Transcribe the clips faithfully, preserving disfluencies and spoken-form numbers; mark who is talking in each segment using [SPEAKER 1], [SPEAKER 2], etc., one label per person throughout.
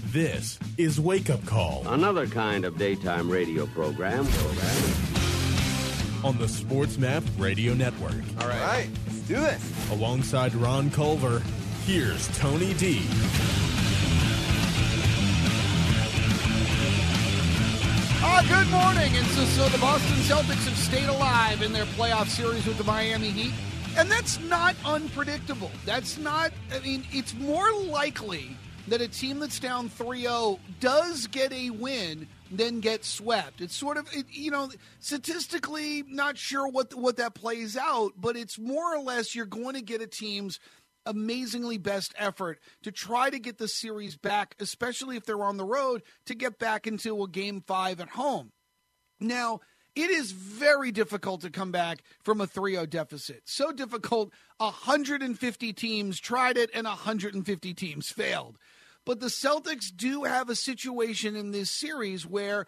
[SPEAKER 1] This is Wake Up Call.
[SPEAKER 2] Another kind of daytime radio program. program.
[SPEAKER 1] On the SportsMap Radio Network.
[SPEAKER 3] All right. All right, let's do this.
[SPEAKER 1] Alongside Ron Culver, here's Tony D.
[SPEAKER 4] Uh, good morning. And so, so the Boston Celtics have stayed alive in their playoff series with the Miami Heat. And that's not unpredictable. That's not, I mean, it's more likely that a team that's down three oh does get a win than get swept. It's sort of, it, you know, statistically not sure what what that plays out, but it's more or less you're going to get a team's amazingly best effort to try to get the series back, especially if they're on the road, to get back into a game five at home. Now, it is very difficult to come back from a three oh deficit. So difficult, one hundred fifty teams tried it and one hundred fifty teams failed. But the Celtics do have a situation in this series where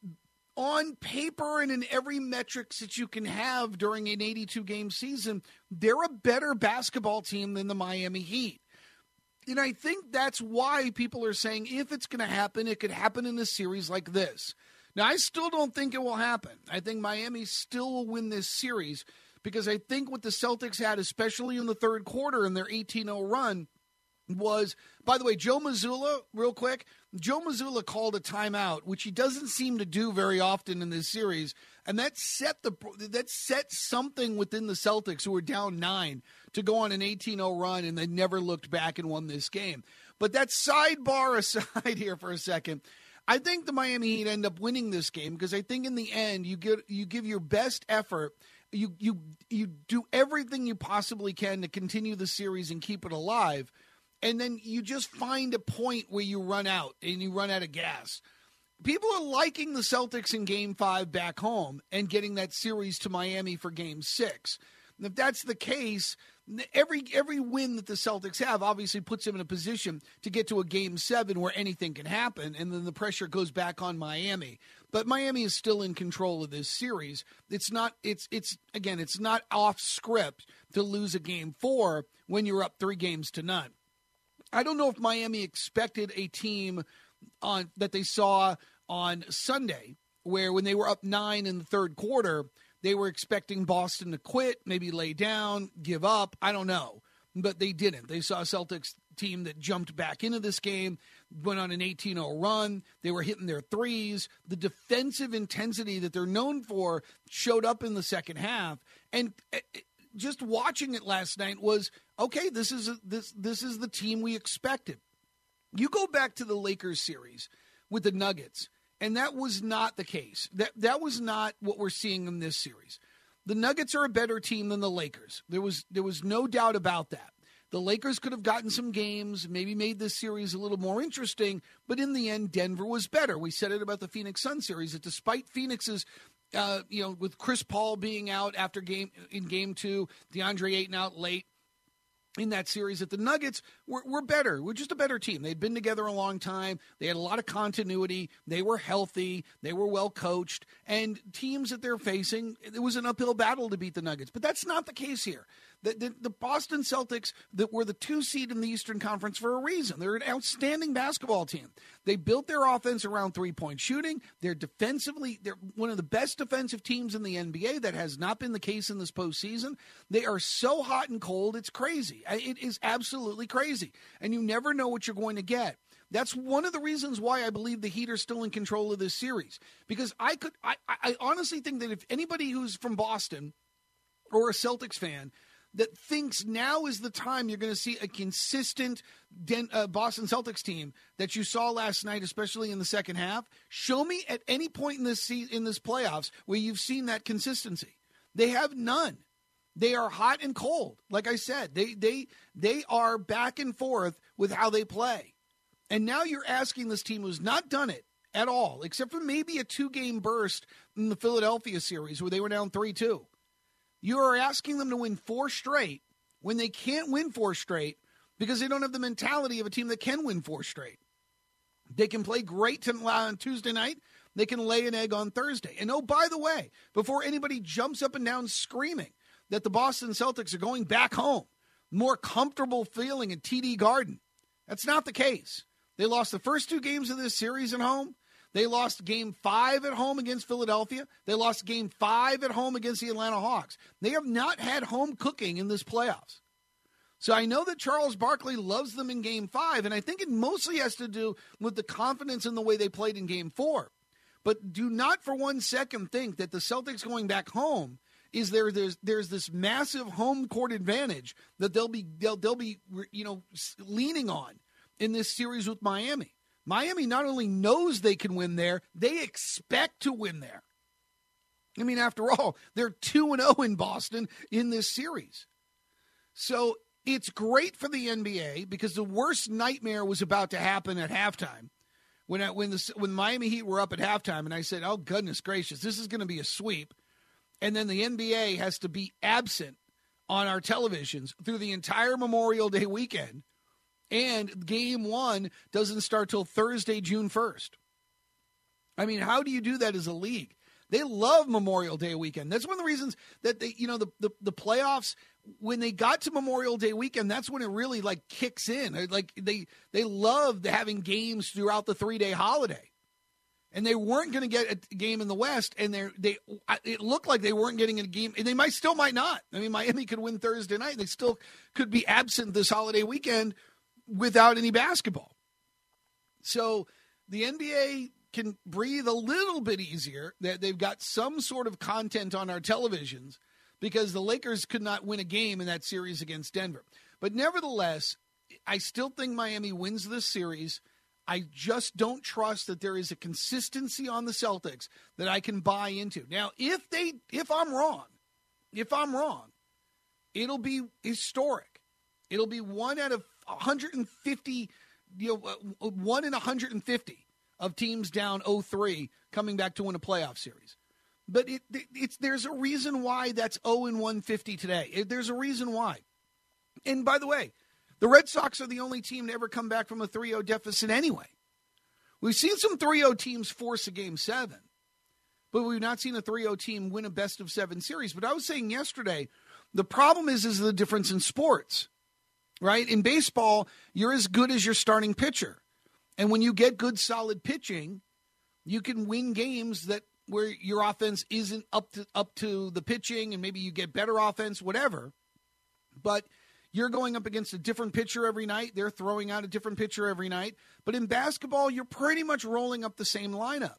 [SPEAKER 4] on paper and in every metrics that you can have during an eighty-two game season, they're a better basketball team than the Miami Heat. And I think that's why people are saying if it's going to happen, it could happen in a series like this. Now, I still don't think it will happen. I think Miami still will win this series because I think what the Celtics had, especially in the third quarter in their eighteen oh run, was, by the way, Joe Mazzulla, real quick, Joe Mazzulla called a timeout, which he doesn't seem to do very often in this series, and that set the that set something within the Celtics, who were down nine, to go on an eighteen oh run, and they never looked back and won this game. But that sidebar aside here for a second, I think the Miami Heat end up winning this game because I think in the end you get you give your best effort. You you you do everything you possibly can to continue the series and keep it alive. And then you just find a point where you run out and you run out of gas. People are liking the Celtics in game five back home and getting that series to Miami for game six. And if that's the case, every every win that the Celtics have obviously puts them in a position to get to a game seven where anything can happen, and then the pressure goes back on Miami. But Miami is still in control of this series. It's not, it's, it's again, it's not off script to lose a game four when you're up three games to none. I don't know if Miami expected a team on that they saw on Sunday, where when they were up nine in the third quarter, they were expecting Boston to quit, maybe lay down, give up. I don't know. But they didn't. They saw a Celtics team that jumped back into this game, went on an eighteen oh run. They were hitting their threes. The defensive intensity that they're known for showed up in the second half. And just watching it last night was, okay, this is a, this this is the team we expected. You go back to the Lakers series with the Nuggets, and that was not the case. That that was not what we're seeing in this series. The Nuggets are a better team than the Lakers. There was there was no doubt about that. The Lakers could have gotten some games, maybe made this series a little more interesting, but in the end, Denver was better. We said it about the Phoenix Suns series, that despite Phoenix's Uh, you know, with Chris Paul being out after game in game two, DeAndre Ayton out late in that series, that the Nuggets were, were better. We're just a better team. They'd been together a long time. They had a lot of continuity. They were healthy. They were well coached. And teams that they're facing, it was an uphill battle to beat the Nuggets. But that's not the case here. The, the, the Boston Celtics that were the two seed in the Eastern Conference for a reason. They're an outstanding basketball team. They built their offense around three-point shooting. They're defensively, they're one of the best defensive teams in the N B A. That has not been the case in this postseason. They are so hot and cold, it's crazy. It is absolutely crazy. And you never know what you're going to get. That's one of the reasons why I believe the Heat are still in control of this series. Because I could, I, I honestly think that if anybody who's from Boston or a Celtics fan that thinks now is the time you're going to see a consistent Den- uh, Boston Celtics team that you saw last night, especially in the second half, show me at any point in this se- in this playoffs where you've seen that consistency. They have none. They are hot and cold. Like I said, they they they are back and forth with how they play. And now you're asking this team who's not done it at all, except for maybe a two-game burst in the Philadelphia series where they were down three two. You are asking them to win four straight when they can't win four straight because they don't have the mentality of a team that can win four straight. They can play great on Tuesday night. They can lay an egg on Thursday. And oh, by the way, before anybody jumps up and down screaming that the Boston Celtics are going back home, more comfortable feeling at T D Garden, that's not the case. They lost the first two games of this series at home. They lost game five at home against Philadelphia. They lost game five at home against the Atlanta Hawks. They have not had home cooking in this playoffs. So I know that Charles Barkley loves them in game five, and I think it mostly has to do with the confidence in the way they played in game four. But do not for one second think that the Celtics going back home is there there's there's this massive home court advantage that they'll be they'll, they'll be you know leaning on in this series with Miami. Miami not only knows they can win there, they expect to win there. I mean, after all, they're two and oh in Boston in this series. So it's great for the N B A because the worst nightmare was about to happen at halftime. When I, when the when Miami Heat were up at halftime, and I said, oh, goodness gracious, this is going to be a sweep. And then the N B A has to be absent on our televisions through the entire Memorial Day weekend. And game one doesn't start till Thursday, June first. I mean, how do you do that as a league? They love Memorial Day weekend. That's one of the reasons that they, you know, the, the, the playoffs, when they got to Memorial Day weekend, that's when it really like kicks in. Like they, they loved having games throughout the three day holiday. And they weren't going to get a game in the West, and they they it looked like they weren't getting a game, and they might still might not. I mean, Miami could win Thursday night, and they still could be absent this holiday weekend without any basketball. So the N B A can breathe a little bit easier that they've got some sort of content on our televisions because the Lakers could not win a game in that series against Denver. But nevertheless, I still think Miami wins this series. I just don't trust that there is a consistency on the Celtics that I can buy into. Now, if they, if I'm wrong, if I'm wrong, it'll be historic. It'll be one out of one hundred fifty, you know, one in one hundred fifty of teams down oh three coming back to win a playoff series. But it, it's there's a reason why that's oh and one fifty today. It, there's a reason why. And by the way, the Red Sox are the only team to ever come back from a three oh deficit anyway. We've seen some three oh teams force a game seven, but we've not seen a three oh team win a best of seven series. But I was saying yesterday, the problem is, is the difference in sports, right? In baseball, you're as good as your starting pitcher. And when you get good, solid pitching, you can win games that where your offense isn't up to up to the pitching, and maybe you get better offense, whatever. But you're going up against a different pitcher every night. They're throwing out a different pitcher every night. But in basketball, you're pretty much rolling up the same lineup,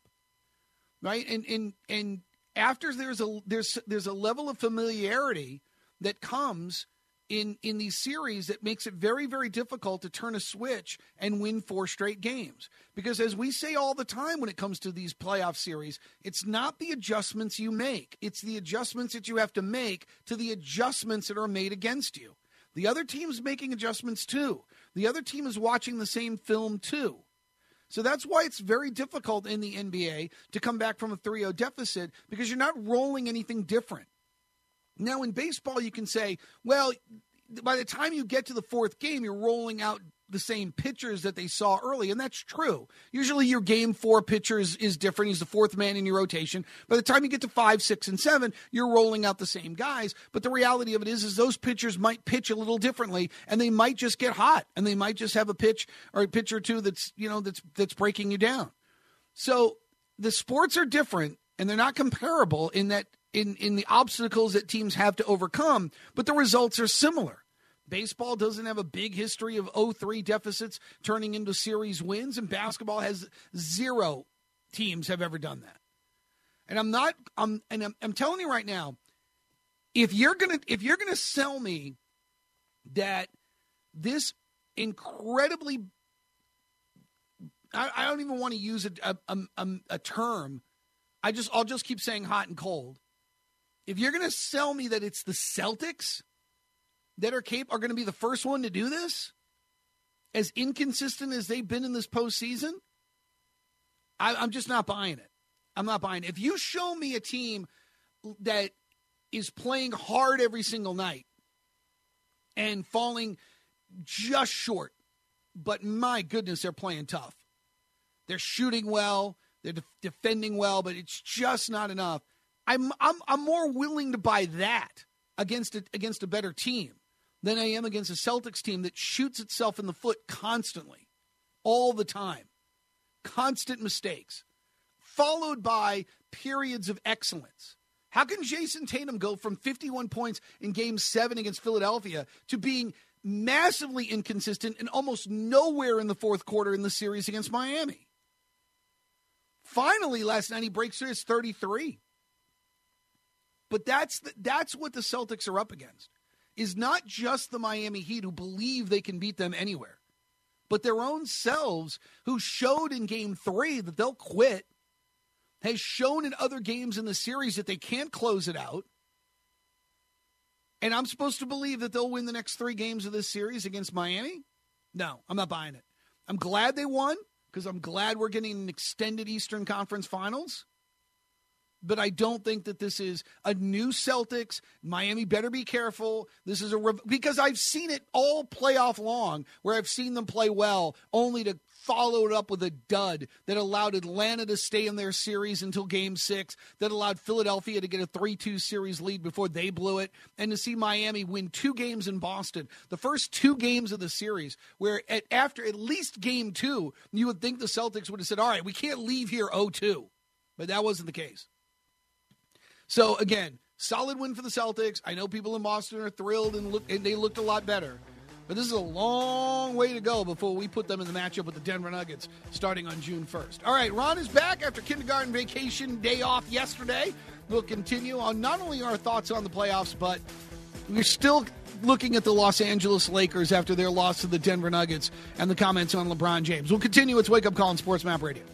[SPEAKER 4] right? And and and after there's a there's there's a level of familiarity that comes in in these series that makes it very, very difficult to turn a switch and win four straight games. Because as we say all the time when it comes to these playoff series, it's not the adjustments you make. It's the adjustments that you have to make to the adjustments that are made against you. The other team's making adjustments too. The other team is watching the same film too. So that's why it's very difficult in the N B A to come back from a three oh deficit, because you're not rolling anything different. Now in baseball, you can say, well, by the time you get to the fourth game, you're rolling out the same pitchers that they saw early, and that's true. Usually your game four pitcher is, is different. He's the fourth man in your rotation. By the time you get to five, six, and seven, you're rolling out the same guys. But the reality of it is, is those pitchers might pitch a little differently, and they might just get hot, and they might just have a pitch or a pitch or two that's, you know, that's that's breaking you down. So the sports are different, and they're not comparable in that in, in the obstacles that teams have to overcome, but the results are similar. Baseball doesn't have a big history of oh three deficits turning into series wins, and basketball has zero teams have ever done that. And I'm not, I'm, and I'm, I'm telling you right now, if you're gonna, if you're gonna sell me that this incredibly, I, I don't even want to use a, a, a, a term. I just, I'll just keep saying hot and cold. If you're gonna sell me that it's the Celtics that are cap- are going to be the first one to do this, as inconsistent as they've been in this postseason, I, I'm just not buying it. I'm not buying it. If you show me a team that is playing hard every single night and falling just short, but my goodness, they're playing tough. They're shooting well, they're de- defending well, but it's just not enough. I'm I'm I'm more willing to buy that against a, against a better team than I am against a Celtics team that shoots itself in the foot constantly. all the time. Constant mistakes, followed by periods of excellence. How can Jason Tatum go from fifty-one points in Game seven against Philadelphia to being massively inconsistent and almost nowhere in the fourth quarter in the series against Miami? Finally, last night he breaks through his thirty-three. But that's the, that's what the Celtics are up against, is not just the Miami Heat who believe they can beat them anywhere, but their own selves who showed in Game three that they'll quit, has shown in other games in the series that they can't close it out. And I'm supposed to believe that they'll win the next three games of this series against Miami? No, I'm not buying it. I'm glad they won because I'm glad we're getting an extended Eastern Conference Finals. But I don't think that this is a new Celtics. Miami better be careful. This is a rev- because I've seen it all playoff long where I've seen them play well only to follow it up with a dud that allowed Atlanta to stay in their series until Game six, that allowed Philadelphia to get a three two series lead before they blew it, and to see Miami win two games in Boston, the first two games of the series, where at, after at least Game two, you would think the Celtics would have said, all right, we can't leave here oh two. But that wasn't the case. So, again, solid win for the Celtics. I know people in Boston are thrilled and, look, and they looked a lot better. But this is a long way to go before we put them in the matchup with the Denver Nuggets starting on June first. All right, Ron is back after kindergarten vacation day off yesterday. We'll continue on not only our thoughts on the playoffs, but we're still looking at the Los Angeles Lakers after their loss to the Denver Nuggets and the comments on LeBron James. We'll continue. It's Wake Up Call on Sports Map Radio.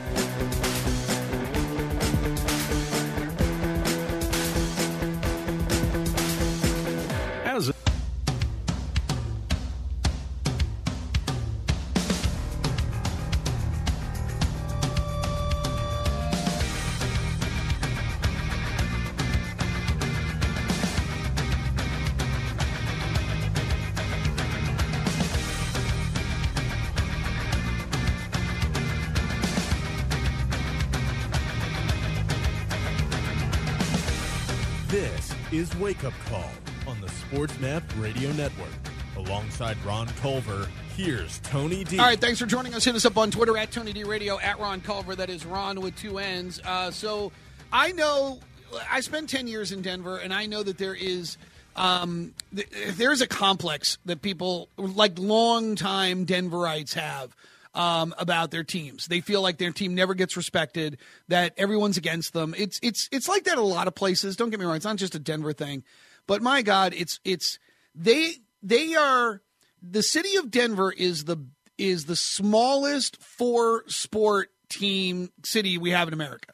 [SPEAKER 1] Is Wake Up Call on the Sports Map Radio Network. Alongside Ron Culver, here's Tony D.
[SPEAKER 4] All right, thanks for joining us. Hit us up on Twitter at Tony D Radio, at Ron Culver. That is Ron with two N's. Uh, so I know I spent ten years in Denver, and I know that there is um, th- there's a complex that people, like longtime Denverites, have Um, about their teams. They feel like their team never gets respected, that everyone's against them. It's it's it's like that at a lot of places. Don't get me wrong, it's not just a Denver thing. But my God, it's it's they they are the city of Denver is the is the smallest four sport team city we have in America.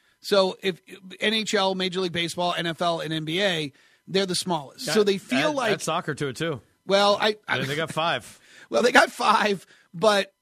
[SPEAKER 4] So if N H L, Major League Baseball, N F L, and N B A, they're the smallest.
[SPEAKER 5] That,
[SPEAKER 4] so they feel
[SPEAKER 5] add,
[SPEAKER 4] like
[SPEAKER 5] add soccer to it too.
[SPEAKER 4] Well, I, I
[SPEAKER 5] they got five.
[SPEAKER 4] Well, they got five, but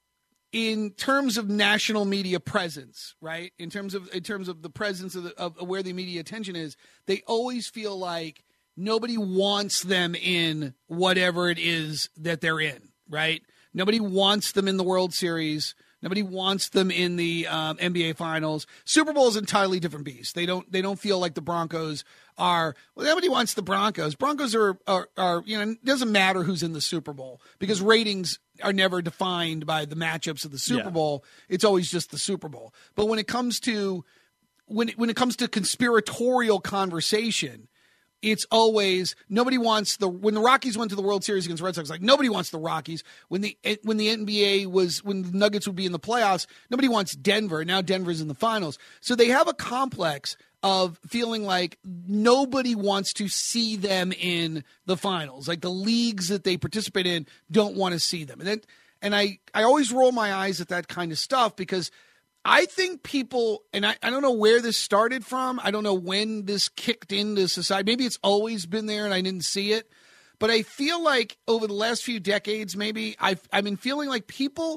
[SPEAKER 4] in terms of national media presence, right? In terms of in terms of the presence of, the, of where the media attention is, they always feel like nobody wants them in whatever it is that they're in, right? Nobody wants them in the World Series. Nobody wants them in the um, N B A Finals. Super Bowl is an entirely different beast. They don't they don't feel like the Broncos are. Well, nobody wants the Broncos. Broncos are are, are you know, it doesn't matter who's in the Super Bowl because ratings are never defined by the matchups of the Super
[SPEAKER 5] yeah.
[SPEAKER 4] Bowl. It's always just the Super Bowl. But when it comes to when it, when it comes to conspiratorial conversation, it's always nobody wants the when the Rockies went to the World Series against the Red Sox, like nobody wants the Rockies. When the when the N B A was when the Nuggets would be in the playoffs, nobody wants Denver. Now Denver's in the finals. So they have a complex of feeling like nobody wants to see them in the finals. Like the leagues that they participate in don't want to see them. And then, and I, I always roll my eyes at that kind of stuff because I think people, and I, I don't know where this started from. I don't know when this kicked into society. Maybe it's always been there and I didn't see it. But I feel like over the last few decades, maybe I've, I've been feeling like people,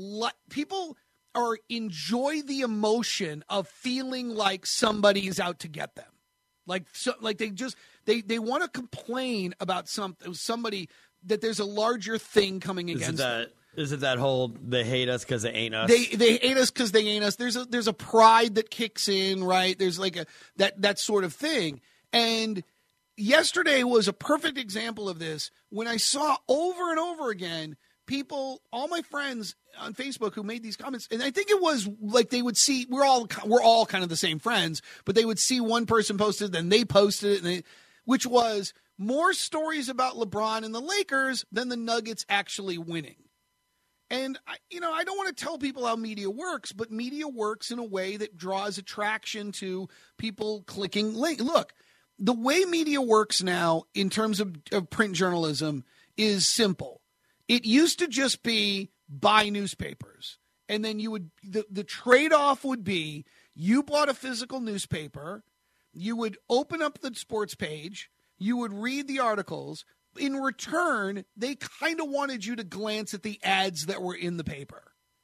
[SPEAKER 4] people or enjoy the emotion of feeling like somebody is out to get them. Like, so, like they just, they, they want to complain about something, somebody, that there's a larger thing coming against
[SPEAKER 5] is that,
[SPEAKER 4] them.
[SPEAKER 5] Is it that whole, they hate us because they ain't us?
[SPEAKER 4] They they hate us because they ain't us. There's a, there's a pride that kicks in, right? There's like a, that, that sort of thing. And yesterday was a perfect example of this when I saw over and over again people, all my friends on Facebook who made these comments, and I think it was like they would see, we're all we're all kind of the same friends, but they would see one person posted, then they posted it, and they, which was more stories about LeBron and the Lakers than the Nuggets actually winning. And, I, you know, I don't want to tell people how media works, but media works in a way that draws attraction to people clicking link. Look, the way media works now in terms of, of print journalism is simple. It used to just be buy newspapers. And then you would, the, the trade-off would be you bought a physical newspaper, you would open up the sports page, you would read the articles. In return, they kind of wanted you to glance at the ads that were in the paper.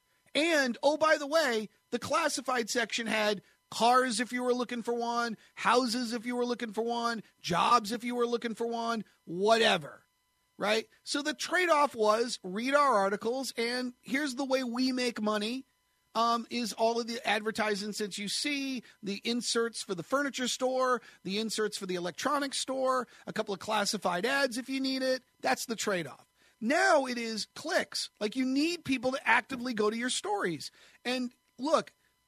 [SPEAKER 4] And, oh, by the way, the classified section had cars if you were looking for one, houses if you were looking for one, jobs if you were looking for one, whatever, right? So the trade-off was read our articles, and here's the way we make money. Um, is all of the advertisements that you see, the inserts for the furniture store, the inserts for the electronics store, a couple of classified ads if you need it. That's the trade-off. Now it is clicks. Like, you need people to actively go to your stories. And look,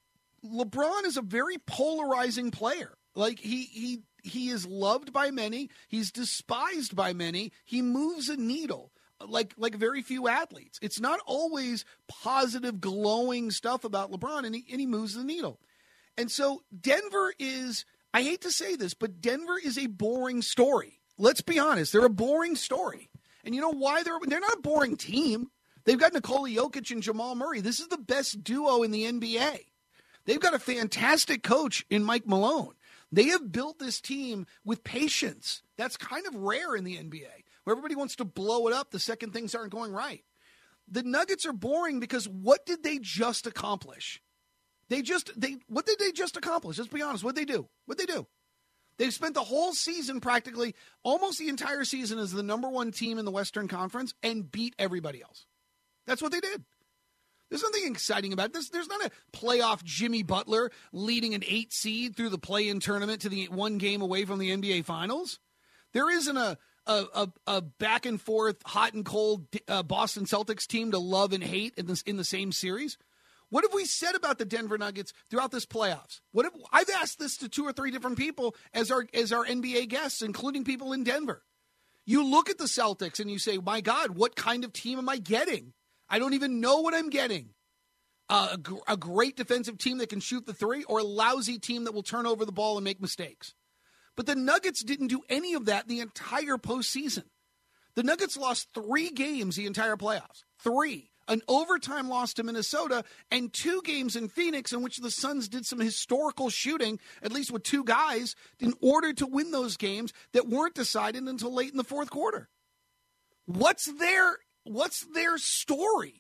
[SPEAKER 4] LeBron is a very polarizing player. Like, he he he is loved by many. He's despised by many. He moves a needle. Like like very few athletes. It's not always positive, glowing stuff about LeBron, and he, and he moves the needle. And so Denver is, I hate to say this, but Denver is a boring story. Let's be honest. They're a boring story. And you know why? They're they're not a boring team. They've got Nikola Jokic and Jamal Murray. This is the best duo in the N B A. They've got a fantastic coach in Mike Malone. They have built this team with patience. That's kind of rare in the N B A. Where everybody wants to blow it up the second things aren't going right. The Nuggets are boring because what did they just accomplish? They just, they, what did they just accomplish? Let's be honest. What did they do? What did they do? They've spent the whole season, practically almost the entire season, as the number one team in the Western Conference and beat everybody else. That's what they did. There's nothing exciting about this. There's not a playoff Jimmy Butler leading an eight seed through the play-in tournament to the one game away from the N B A Finals. There isn't a A, a, a back and forth, hot and cold uh, Boston Celtics team to love and hate in this in the same series. What have we said about the Denver Nuggets throughout this playoffs? What have, I've asked this to two or three different people as our as our N B A guests, including people in Denver. You look at the Celtics and you say, "My God, what kind of team am I getting? I don't even know what I'm getting." Uh, a, gr- a great defensive team that can shoot the three, or a lousy team that will turn over the ball and make mistakes. But the Nuggets didn't do any of that the entire postseason. The Nuggets lost three games the entire playoffs. Three. An overtime loss to Minnesota, and two games in Phoenix in which the Suns did some historical shooting, at least with two guys, in order to win those games that weren't decided until late in the fourth quarter. What's their, what's their story?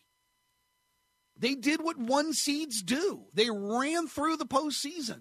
[SPEAKER 4] They did what one seeds do. They ran through the postseason.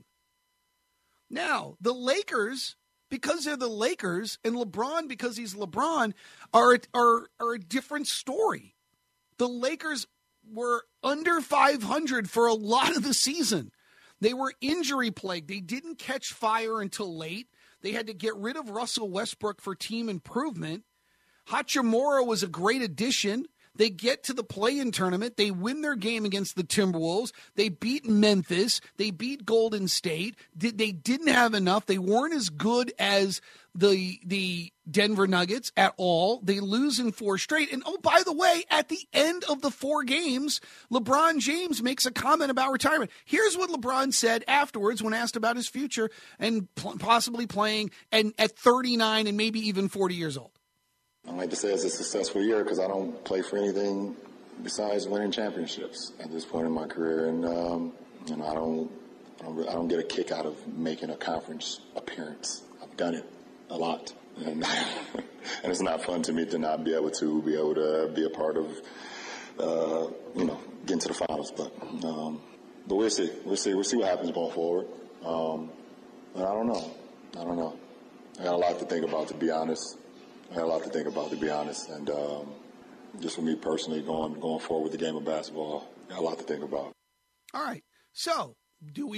[SPEAKER 4] Now, the Lakers, because they're the Lakers, and LeBron, because he's LeBron, are, are, are a different story. The Lakers were under five hundred for a lot of the season. They were injury-plagued. They didn't catch fire until late. They had to get rid of Russell Westbrook for team improvement. Hachimura was a great addition. They get to the play-in tournament. They win their game against the Timberwolves. They beat Memphis. They beat Golden State. They didn't have enough. They weren't as good as the the Denver Nuggets at all. They lose in four straight. And, oh, by the way, at the end of the four games, LeBron James makes a comment about retirement. Here's what LeBron said afterwards when asked about his future and pl- possibly playing and at thirty-nine and maybe even forty years old.
[SPEAKER 6] I like to say it's a successful year because I don't play for anything besides winning championships at this point in my career, and um, you know I don't, I don't, I don't get a kick out of making a conference appearance. I've done it a lot, and, and it's not fun to me to not be able to be able to be a part of, uh, you know, getting to the finals. But um, but we'll see, we'll see, we'll see what happens going forward. Um, but I don't know, I don't know. I got a lot to think about, to be honest. I got a lot to think about, to be honest, and um, just for me personally, going going forward with the game of basketball, got a lot to think about.
[SPEAKER 4] All right. So, do we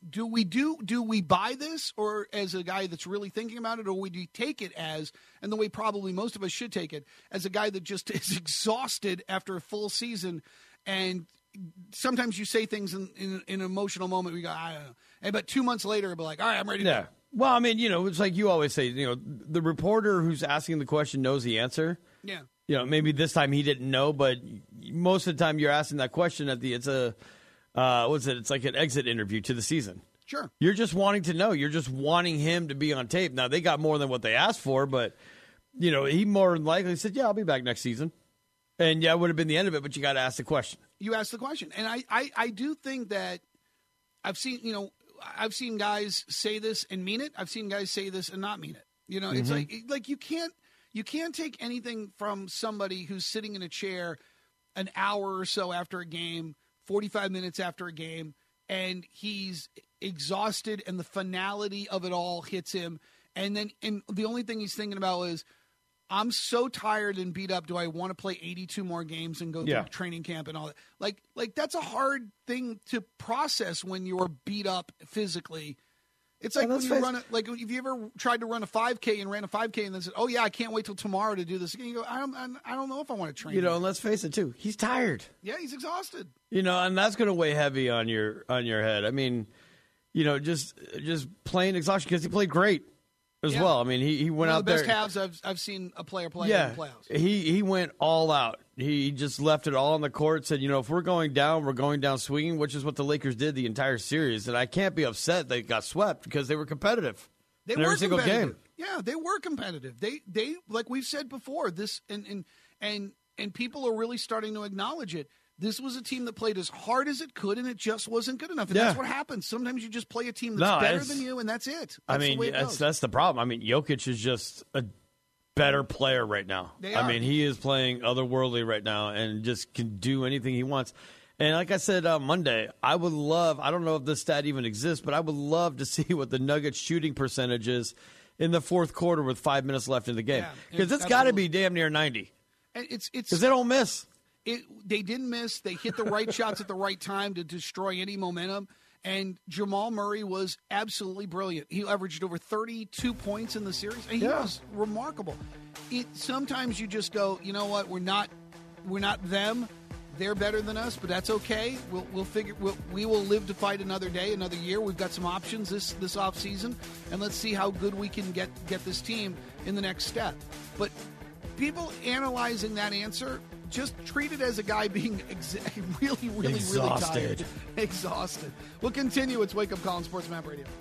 [SPEAKER 4] do we do do we buy this, or as a guy that's really thinking about it, or would you take it as, and the way probably most of us should take it, as a guy that just is exhausted after a full season, and sometimes you say things in, in, in an emotional moment, we go, I don't know, and but two months later, it'll be like, all right, I'm ready to
[SPEAKER 5] Yeah.
[SPEAKER 4] go.
[SPEAKER 5] Well, I mean, you know, it's like you always say, you know, the reporter who's asking the question knows the answer.
[SPEAKER 4] Yeah.
[SPEAKER 5] You know, maybe this time he didn't know, but most of the time you're asking that question at the, it's a, uh, what's it? It's like an exit interview to the season.
[SPEAKER 4] Sure.
[SPEAKER 5] You're just wanting to know. You're just wanting him to be on tape. Now, they got more than what they asked for, but, you know, he more than likely said, yeah, I'll be back next season. And, yeah, it would have been the end of it, but you got to ask the question.
[SPEAKER 4] You asked the question. And I, I, I do think that I've seen, you know, I've seen guys say this and mean it. I've seen guys say this and not mean it. You know, it's
[SPEAKER 5] Mm-hmm.
[SPEAKER 4] like, like you can't, you can't take anything from somebody who's sitting in a chair an hour or so after a game, forty-five minutes after a game, and he's exhausted and the finality of it all hits him. And then, and the only thing he's thinking about is, I'm so tired and beat up. Do I want to play eighty-two more games and go
[SPEAKER 5] Yeah.
[SPEAKER 4] through training camp and all that? Like, like that's a hard thing to process when you're beat up physically. It's like
[SPEAKER 5] Well,
[SPEAKER 4] when
[SPEAKER 5] let's
[SPEAKER 4] you
[SPEAKER 5] face-
[SPEAKER 4] run a, like if you ever tried to run a five K and ran a five K and then said, "Oh yeah, I can't wait till tomorrow to do this again." You go, "I don't, I don't know if I want to train."
[SPEAKER 5] You know,
[SPEAKER 4] yet."
[SPEAKER 5] and let's face it, too. He's tired.
[SPEAKER 4] yeah, he's exhausted.
[SPEAKER 5] You know, and that's going to weigh heavy on your on your head. I mean, you know, just just plain exhaustion because he played great as
[SPEAKER 4] Yeah.
[SPEAKER 5] well. I mean, he, he went
[SPEAKER 4] One
[SPEAKER 5] out
[SPEAKER 4] of the best
[SPEAKER 5] there.
[SPEAKER 4] halves I've I've seen a player play
[SPEAKER 5] yeah,
[SPEAKER 4] in the playoffs.
[SPEAKER 5] he he went all out. He just left it all on the court. Said, you know, if we're going down, we're going down swinging, which is what the Lakers did the entire series. And I can't be upset they got swept because they were competitive
[SPEAKER 4] They
[SPEAKER 5] in
[SPEAKER 4] were
[SPEAKER 5] every single
[SPEAKER 4] competitive.
[SPEAKER 5] game.
[SPEAKER 4] Yeah, they were competitive. They they like we've said before, this and and and and people are really starting to acknowledge it. This was a team that played as hard as it could, and it just wasn't good enough. And
[SPEAKER 5] Yeah.
[SPEAKER 4] that's what happens. Sometimes you just play a team that's
[SPEAKER 5] No,
[SPEAKER 4] better
[SPEAKER 5] it's-
[SPEAKER 4] than you, and that's it. That's
[SPEAKER 5] I mean,
[SPEAKER 4] the way it
[SPEAKER 5] that's
[SPEAKER 4] goes.
[SPEAKER 5] that's the problem. I mean, Jokic is just a better player right now.
[SPEAKER 4] They
[SPEAKER 5] I
[SPEAKER 4] are.
[SPEAKER 5] mean, he is playing otherworldly right now and just can do anything he wants. And like I said uh, Monday, I would love, I don't know if this stat even exists, but I would love to see what the Nuggets shooting percentage is in the fourth quarter with five minutes left in the game.
[SPEAKER 4] Yeah,
[SPEAKER 5] Because
[SPEAKER 4] it's
[SPEAKER 5] it's got to
[SPEAKER 4] absolutely-
[SPEAKER 5] be damn near ninety.
[SPEAKER 4] And it's it's
[SPEAKER 5] Because they don't miss.
[SPEAKER 4] it, they didn't miss. They hit the right shots at the right time to destroy any momentum. And Jamal Murray was absolutely brilliant. He averaged over thirty-two points in the series. And he
[SPEAKER 5] Yeah.
[SPEAKER 4] was remarkable. It sometimes you just go, you know what? We're not, we're not them. They're better than us, but that's okay. We'll we'll figure. We'll, we will live to fight another day, another year. We've got some options this this off season, and let's see how good we can get get this team in the next step. But people analyzing that answer, just treat it as a guy being ex- really, really,
[SPEAKER 5] Exhausted.
[SPEAKER 4] really tired. Exhausted. We'll continue. It's Wake Up Call on Sports Map Radio.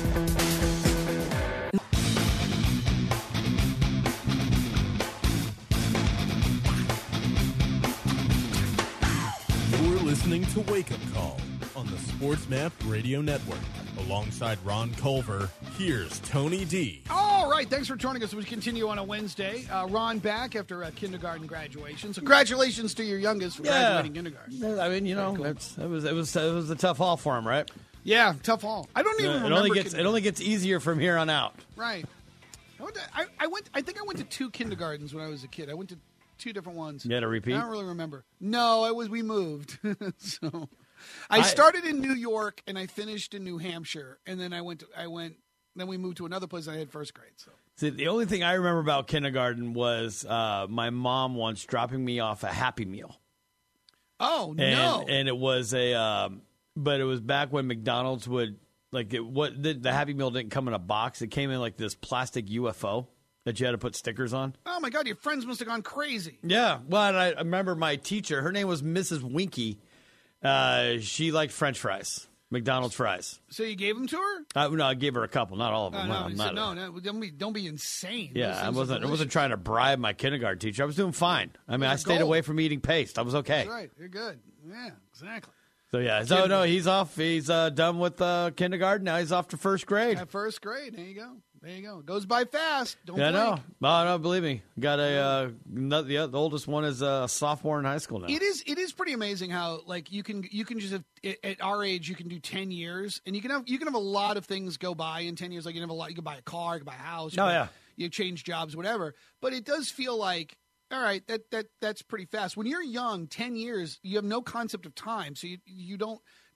[SPEAKER 1] You're listening to Wake Up Call on the Sports Map Radio Network. Alongside Ron Culver, here's Tony D.
[SPEAKER 4] All right, thanks for joining us. We continue on a Wednesday. Uh, Ron back after uh, kindergarten graduation. So congratulations to your youngest for graduating kindergarten.
[SPEAKER 5] I mean, you know, it's, it was it was it was a tough haul for him, right?
[SPEAKER 4] Yeah, tough haul. I don't even
[SPEAKER 5] it
[SPEAKER 4] remember.
[SPEAKER 5] only gets it
[SPEAKER 4] kindergarten.
[SPEAKER 5] only gets easier from here on out.
[SPEAKER 4] Right. I went, to, I, I went. I think I went to two kindergartens when I was a kid. I went to two different ones.
[SPEAKER 5] You had a repeat?
[SPEAKER 4] I don't really remember. No, I was. We moved. so I,
[SPEAKER 5] I-
[SPEAKER 4] started in New York and I finished in New Hampshire, and then I went. To, I went. Then we moved to another place. And I had first grade. So
[SPEAKER 5] See, the only thing I remember about kindergarten was uh, my mom once dropping me off a Happy Meal.
[SPEAKER 4] oh
[SPEAKER 5] And,
[SPEAKER 4] no.
[SPEAKER 5] and it was a, um, but it was back when McDonald's would, like, it, what the, the Happy Meal didn't come in a box. It came in like this plastic U F O that you had to put stickers on.
[SPEAKER 4] oh my God, your friends must have gone crazy.
[SPEAKER 5] Yeah. Well, and I remember my teacher, her name was Missus Winky. Uh, she liked French fries, McDonald's fries.
[SPEAKER 4] So you gave them to her?
[SPEAKER 5] Uh, no, I gave her a couple, not all of
[SPEAKER 4] Oh,
[SPEAKER 5] them.
[SPEAKER 4] no,
[SPEAKER 5] I'm
[SPEAKER 4] you
[SPEAKER 5] not
[SPEAKER 4] said,
[SPEAKER 5] a-
[SPEAKER 4] no, no, don't be, don't be insane. Those
[SPEAKER 5] Yeah, I
[SPEAKER 4] things are
[SPEAKER 5] wasn't. I wasn't
[SPEAKER 4] delicious.
[SPEAKER 5] trying to bribe my kindergarten teacher. I was doing fine. I mean,
[SPEAKER 4] Those
[SPEAKER 5] I
[SPEAKER 4] are
[SPEAKER 5] stayed
[SPEAKER 4] gold.
[SPEAKER 5] away from eating paste. I was okay.
[SPEAKER 4] That's right. You're good. Yeah, exactly.
[SPEAKER 5] So yeah. So no, he's off. He's uh, done with uh, kindergarten. Now he's off to first grade.
[SPEAKER 4] At first grade, there you go. There you go. It goes by fast. Don't
[SPEAKER 5] Yeah,
[SPEAKER 4] blink.
[SPEAKER 5] no, no, no. Believe me, got a. Uh, not, the, the oldest one is a sophomore in high school now.
[SPEAKER 4] It is. It is pretty amazing how like you can you can just have, at our age you can do ten years and you can have you can have a lot of things go by in ten years. Like you can have a lot. You can buy a car, you can buy a house. You
[SPEAKER 5] Oh,
[SPEAKER 4] can-
[SPEAKER 5] yeah.
[SPEAKER 4] You change jobs, whatever. But it does feel like. All right, that that that's pretty fast. When you're young, ten years, you have no concept of time, so you you don't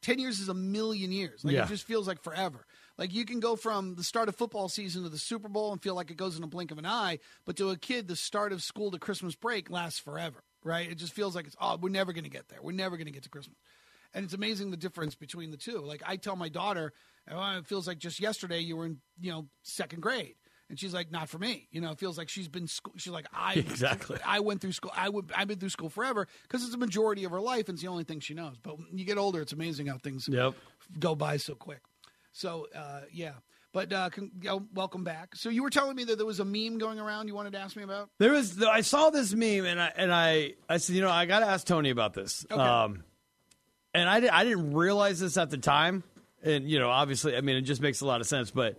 [SPEAKER 4] ten years is a million years. Like,
[SPEAKER 5] Yeah.
[SPEAKER 4] it just feels like forever. Like, you can go from the start of football season to the Super Bowl and feel like it goes in a blink of an eye, but to a kid, the start of school to Christmas break lasts forever, right? It just feels like it's, oh, we're never going to get there. We're never going to get to Christmas. And it's amazing the difference between the two. Like, I tell my daughter, oh, it feels like just yesterday you were in, you know, second grade. And she's like, not for me. You know, it feels like she's been, school. she's like, I
[SPEAKER 5] Exactly.
[SPEAKER 4] I went through school. I would, I've been through school forever because it's the majority of her life and it's the only thing she knows. But when you get older, it's amazing how things
[SPEAKER 5] Yep.
[SPEAKER 4] go by so quick. So, uh, yeah. But uh, con- uh, welcome back. So you were telling me that there was a meme going around you wanted to ask me about?
[SPEAKER 5] There was. I saw this meme, and I and I, I said, you know, I got to ask Tony about this.
[SPEAKER 4] Okay.
[SPEAKER 5] Um, and I, did, I didn't realize this at the time, and you know, obviously, I mean, it just makes a lot of sense. But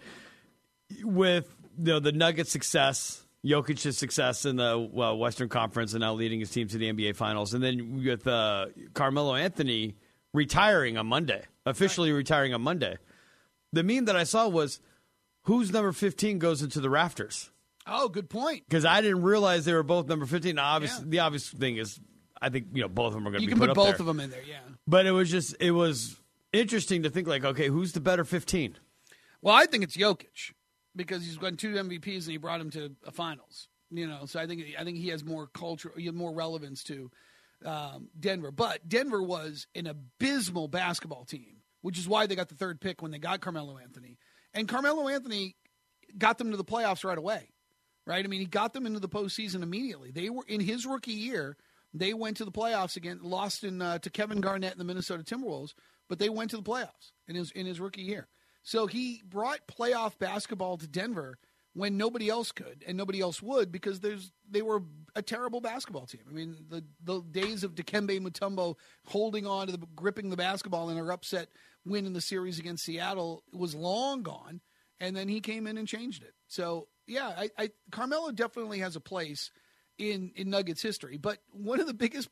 [SPEAKER 5] with you know, the Nuggets' success, Jokic's success in the well, Western Conference, and now leading his team to the N B A Finals, and then with uh, Carmelo Anthony retiring on Monday, officially right. retiring on Monday. The meme that I saw was, who's number fifteen goes into the rafters?
[SPEAKER 4] Oh, good point.
[SPEAKER 5] Because I didn't realize they were both number fifteen. Now, obviously,
[SPEAKER 4] Yeah.
[SPEAKER 5] the obvious thing is, I think you know both of them are going to
[SPEAKER 4] You
[SPEAKER 5] be
[SPEAKER 4] can
[SPEAKER 5] put
[SPEAKER 4] put
[SPEAKER 5] up
[SPEAKER 4] both
[SPEAKER 5] there.
[SPEAKER 4] of them in there, yeah.
[SPEAKER 5] But it was just, it was interesting to think like, okay, who's the better fifteen?
[SPEAKER 4] Well, I think it's Jokic because he's won two M V Ps and he brought him to a finals. You know, so I think I think he has more culture, he has more relevance to um, Denver. But Denver was an abysmal basketball team, which is why they got the third pick when they got Carmelo Anthony. And Carmelo Anthony got them to the playoffs right away, right? I mean, he got them into the postseason immediately. They were in his rookie year. They went to the playoffs again, lost in uh, to Kevin Garnett and the Minnesota Timberwolves, but they went to the playoffs in his in his rookie year. So he brought playoff basketball to Denver when nobody else could and nobody else would because there's they were a terrible basketball team. I mean, the the days of Dikembe Mutombo holding on to the gripping the basketball in an upset win in the series against Seattle was long gone, and then he came in and changed it. So yeah, I, I Carmelo definitely has a place in in Nuggets history. But one of the biggest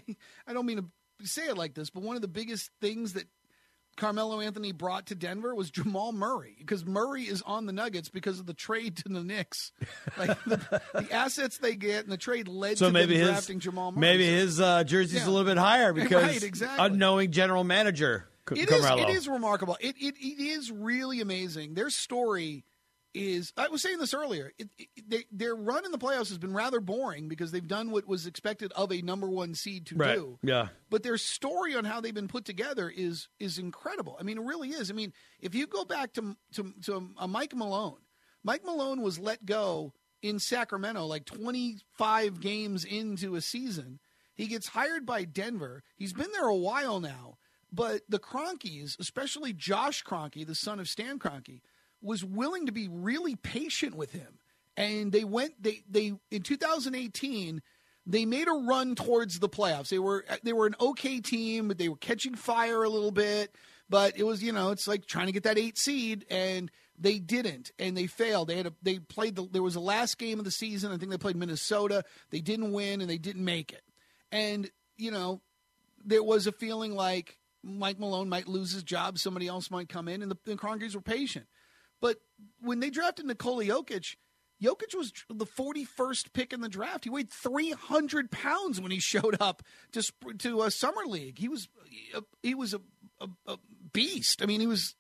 [SPEAKER 4] I don't mean to say it like this, but one of the biggest things that Carmelo Anthony brought to Denver was Jamal Murray, because Murray is on the Nuggets because of the trade to the Knicks. Like the, the assets they get and the trade led
[SPEAKER 5] so
[SPEAKER 4] to
[SPEAKER 5] maybe
[SPEAKER 4] them
[SPEAKER 5] his,
[SPEAKER 4] drafting Jamal Murray.
[SPEAKER 5] Maybe
[SPEAKER 4] So,
[SPEAKER 5] his uh, jersey's
[SPEAKER 4] yeah.
[SPEAKER 5] a little bit higher because
[SPEAKER 4] Right, exactly.
[SPEAKER 5] unknowing general manager C-
[SPEAKER 4] It is,
[SPEAKER 5] Carmelo.
[SPEAKER 4] it is remarkable. It, it it is really amazing. Their story is, I was saying this earlier, it, it, they, their run in the playoffs has been rather boring because they've done what was expected of a number one seed to
[SPEAKER 5] Right.
[SPEAKER 4] do.
[SPEAKER 5] Yeah.
[SPEAKER 4] But their story on how they've been put together is is incredible. I mean, it really is. I mean, if you go back to to, to a Mike Malone, Mike Malone was let go in Sacramento like twenty-five games into a season. He gets hired by Denver. He's been there a while now. But the Cronkies, especially Josh Kroenke, the son of Stan Kroenke, was willing to be really patient with him. And they went they they in two thousand eighteen, they made a run towards the playoffs. They were they were an okay team, but they were catching fire a little bit. But it was, you know, it's like trying to get that eight seed, and they didn't, and they failed. They had a, they played the there was the last game of the season. I think they played Minnesota. They didn't win, and they didn't make it. And you know, there was a feeling like Mike Malone might lose his job, somebody else might come in, and the, the Kroenkes were patient. But when they drafted Nikola Jokic, Jokic was the forty-first pick in the draft. He weighed three hundred pounds when he showed up to to a summer league. He was he was a, a, a beast. I mean, he was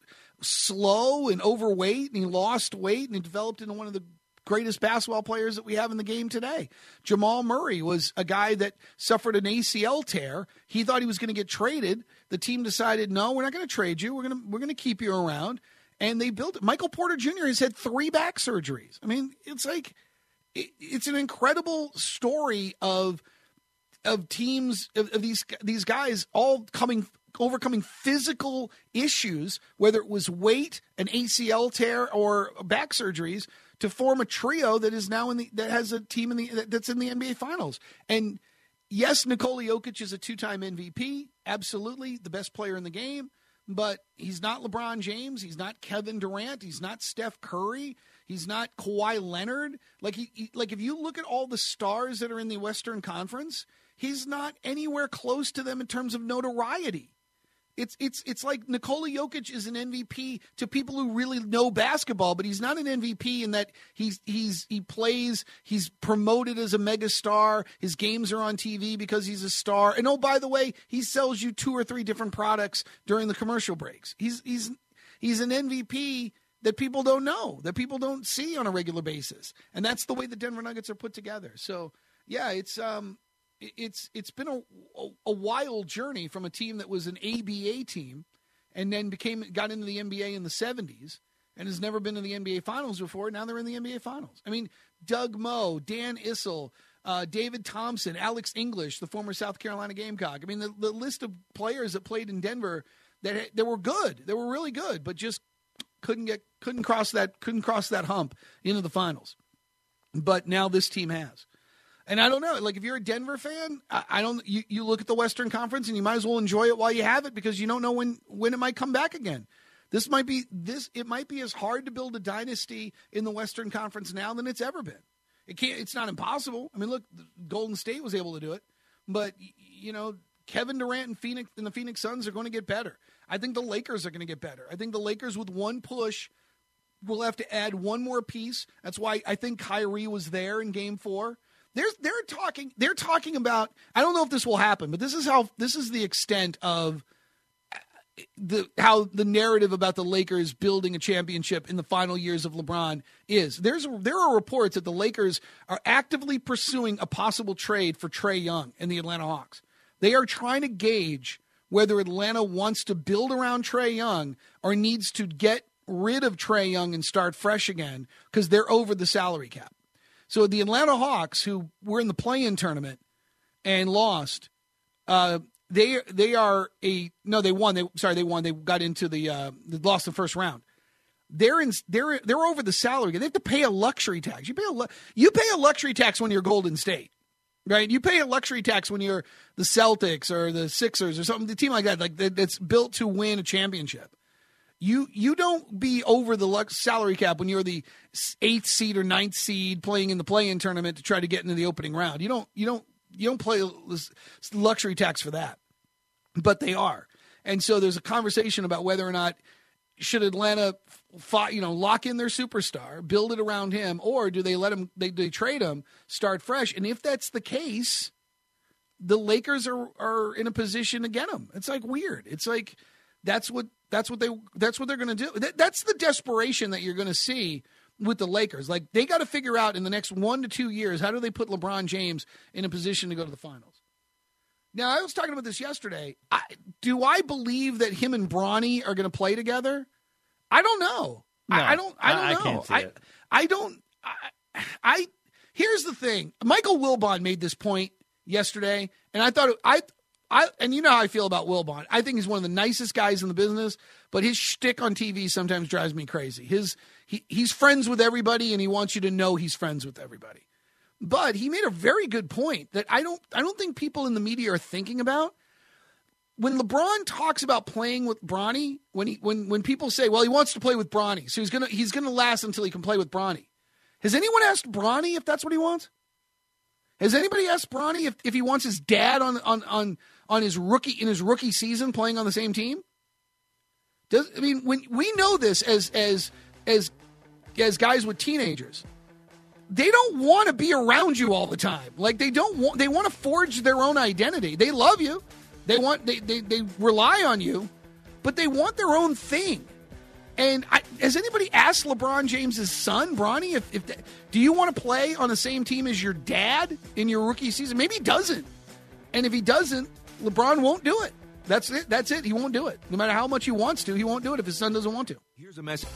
[SPEAKER 4] slow and overweight, and he lost weight, and he developed into one of the greatest basketball players that we have in the game today. Jamal Murray was a guy that suffered an A C L tear. He thought he was going to get traded. The team decided, no, we're not going to trade you. We're going to we're going to keep you around. And they built it. Michael Porter Junior has had three back surgeries. I mean, it's like it, it's an incredible story of of teams of, of these these guys all coming overcoming physical issues, whether it was weight, an A C L tear, or back surgeries, to form a trio that is now in the that has a team in the that's in the N B A Finals. And yes, Nikola Jokic is a two-time M V P, absolutely the best player in the game. But he's not LeBron James. He's not Kevin Durant. He's not Steph Curry. He's not Kawhi Leonard. Like he, he, like if you look at all the stars that are in the Western Conference, he's not anywhere close to them in terms of notoriety. It's it's it's like Nikola Jokic is an M V P to people who really know basketball, but he's not an M V P in that he's he's he plays, he's promoted as a megastar. His games are on T V because he's a star. And oh, by the way, he sells you two or three different products during the commercial breaks. He's he's he's an M V P that people don't know, that people don't see on a regular basis. And that's the way the Denver Nuggets are put together. So, yeah, it's um It's it's been a, a a wild journey from a team that was an A B A team, and then became got into the N B A in the seventies, and has never been in the N B A Finals before. Now they're in the N B A Finals. I mean, Doug Moe, Dan Issel, uh, David Thompson, Alex English, the former South Carolina Gamecock. I mean, the, the list of players that played in Denver that that were good, that were really good, but just couldn't get couldn't cross that couldn't cross that hump into the finals. But now this team has. And I don't know, like if you're a Denver fan, I, I don't. You, you look at the Western Conference and you might as well enjoy it while you have it because you don't know when, when it might come back again. This might be this. It might be as hard to build a dynasty in the Western Conference now than it's ever been. It can't. It's not impossible. I mean, look, Golden State was able to do it, but you know, Kevin Durant and Phoenix and the Phoenix Suns are going to get better. I think the Lakers are going to get better. I think the Lakers with one push will have to add one more piece. That's why I think Kyrie was there in Game Four. They're they're talking they're talking about, I don't know if this will happen, but this is how this is the extent of the how the narrative about the Lakers building a championship in the final years of LeBron is. There's there are reports that the Lakers are actively pursuing a possible trade for Trae Young and the Atlanta Hawks. They are trying to gauge whether Atlanta wants to build around Trae Young or needs to get rid of Trae Young and start fresh again because they're over the salary cap. So the Atlanta Hawks, who were in the play-in tournament and lost, uh, they they are a no. They won. They sorry, they won. They got into the uh, they lost the first round. They're in. They're they're over the salary. They have to pay a luxury tax. You pay a you pay a luxury tax when you're Golden State, right? You pay a luxury tax when you're the Celtics or the Sixers or something. The team like that, like that's built to win a championship. You you don't be over the lux salary cap when you're the eighth seed or ninth seed playing in the play-in tournament to try to get into the opening round. You don't you don't you don't play this luxury tax for that, but they are. And so there's a conversation about whether or not should Atlanta, fought, you know, lock in their superstar, build it around him, or do they let him? They they trade him, start fresh. And if that's the case, the Lakers are are in a position to get him. It's like weird. It's like that's what. That's what they. That's what they're going to do. That, that's the desperation that you're going to see with the Lakers. Like they got to figure out in the next one to two years how do they put LeBron James in a position to go to the finals. Now I was talking about this yesterday. I, do I believe that him and Bronny are going to play together? I don't know.
[SPEAKER 5] No,
[SPEAKER 4] I, I don't. I don't
[SPEAKER 5] I,
[SPEAKER 4] know.
[SPEAKER 5] I can't see
[SPEAKER 4] I,
[SPEAKER 5] it.
[SPEAKER 4] I don't. I, I. Here's the thing. Michael Wilbon made this point yesterday, and I thought it, I. I, and you know how I feel about Wilbon. I think he's one of the nicest guys in the business, but his shtick on T V sometimes drives me crazy. His he, he's friends with everybody, and he wants you to know he's friends with everybody. But he made a very good point that I don't I don't think people in the media are thinking about. When LeBron talks about playing with Bronny, when he when when people say, well, he wants to play with Bronny, so he's gonna he's gonna last until he can play with Bronny. Has anyone asked Bronny if that's what he wants? Has anybody asked Bronny if, if he wants his dad on on on on his rookie in his rookie season playing on the same team? Does I mean when we know this as as as as guys with teenagers, they don't want to be around you all the time. Like they don't want they want to forge their own identity. They love you. They want they they, they rely on you, but they want their own thing. And I, has anybody asked LeBron James' son, Bronny, if, if do you want to play on the same team as your dad in your rookie season? Maybe he doesn't. And if he doesn't, LeBron won't do it. That's it. That's it. He won't do it. No matter how much he wants to, he won't do it if his son doesn't want to.
[SPEAKER 3] Here's a message.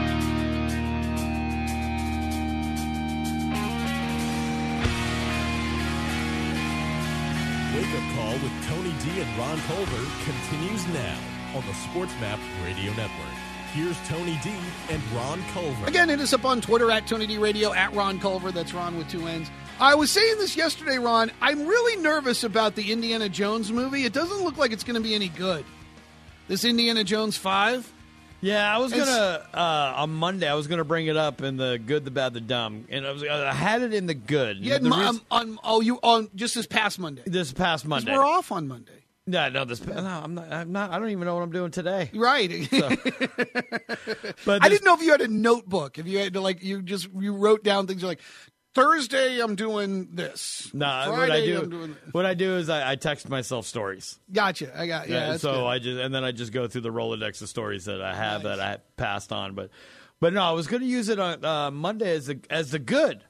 [SPEAKER 1] Wake-up call with Tony D and Ron Culver continues now on the SportsMap Radio Network. Here's Tony D and Ron Culver.
[SPEAKER 4] Again, hit us up on Twitter at Tony D Radio, at Ron Culver. That's Ron with two N's. I was saying this yesterday, Ron. I'm really nervous about the Indiana Jones movie. It doesn't look like it's going to be any good. This Indiana Jones five.
[SPEAKER 5] Yeah, I was going to, uh, on Monday, I was going to bring it up in the good, the bad, the dumb. And I was I had it in the good.
[SPEAKER 4] Yeah,
[SPEAKER 5] the
[SPEAKER 4] um,
[SPEAKER 5] reason,
[SPEAKER 4] on, oh, you on just this past Monday.
[SPEAKER 5] This past Monday.
[SPEAKER 4] We're off on Monday.
[SPEAKER 5] No, no, this. No, I'm not. I'm not. I don't even know what I'm doing today.
[SPEAKER 4] Right.
[SPEAKER 5] So, but
[SPEAKER 4] I didn't know if you had a notebook. If you had to, like, you just you wrote down things like Thursday, I'm doing this.
[SPEAKER 5] No, nah,
[SPEAKER 4] Friday,
[SPEAKER 5] what I do.
[SPEAKER 4] I'm doing this.
[SPEAKER 5] What I do is I, I text myself stories.
[SPEAKER 4] Gotcha. I got. Yeah.
[SPEAKER 5] Yeah,
[SPEAKER 4] that's
[SPEAKER 5] so
[SPEAKER 4] good.
[SPEAKER 5] I just and then I just go through the Rolodex of stories that I have
[SPEAKER 4] Nice.
[SPEAKER 5] that I passed on. But, but no, I was going to use it on uh, Monday as the as the good,